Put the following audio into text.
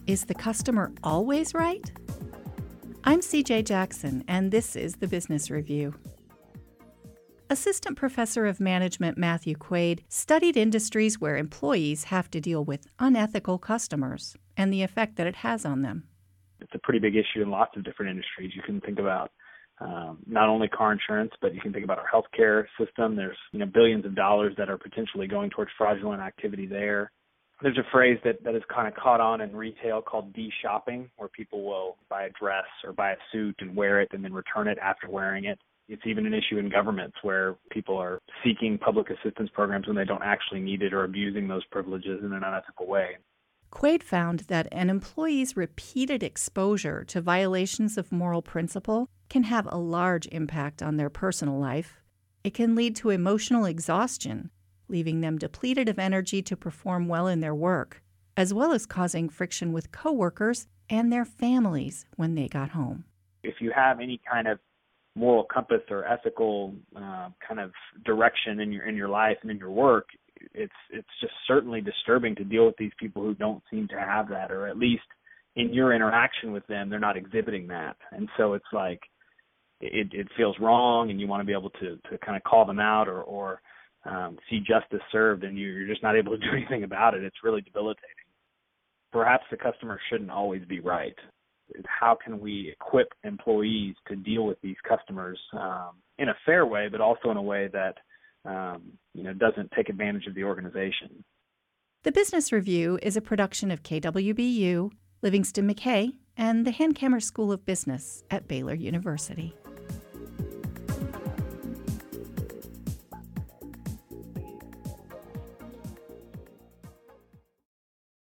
Is the customer always right? I'm CJ Jackson, and this is the Business Review. Assistant Professor of Management Matthew Quaid studied industries where employees have to deal with unethical customers and the effect that it has on them. It's a pretty big issue in lots of different industries. You can think about not only car insurance, but you can think about our healthcare system. There's billions of dollars that are potentially going towards fraudulent activity there. There's a phrase that has kind of caught on in retail called de-shopping, where people will buy a dress or buy a suit and wear it and then return it after wearing it. It's even an issue in governments where people are seeking public assistance programs when they don't actually need it or abusing those privileges in an unethical way. Quaid found that an employee's repeated exposure to violations of moral principle can have a large impact on their personal life. It can lead to emotional exhaustion, leaving them depleted of energy to perform well in their work, as well as causing friction with coworkers and their families when they got home. If you have any kind of moral compass or ethical kind of direction in your life and in your work, it's just certainly disturbing to deal with these people who don't seem to have that, or at least in your interaction with them, they're not exhibiting that. And so it's like it feels wrong, and you want to be able to kind of call them out or see justice served, and you're just not able to do anything about it. It's really debilitating. Perhaps the customer shouldn't always be right. How can we equip employees to deal with these customers in a fair way, but also in a way that doesn't take advantage of the organization? The Business Review is a production of KWBU, Livingston McKay, and the Hankamer School of Business at Baylor University.